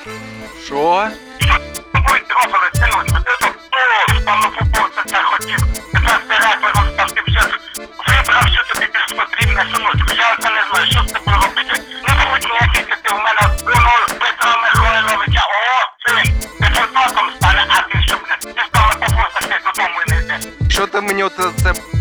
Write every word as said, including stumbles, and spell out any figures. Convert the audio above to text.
Що? Ой, трапили, синочку, ти тут о, там на футбол це хотів. Тепер ти репером став, ти вже вибрав, що тобі більш потрібне, синочку. Я це не знаю, що з тобою робити. Не будь ніякий ти в мене воно Петра Михайловича. О, син, ти футболком стане, а ти щоб не. Ти став на побусах, ти додому і не йдеш. Що ти мені оце це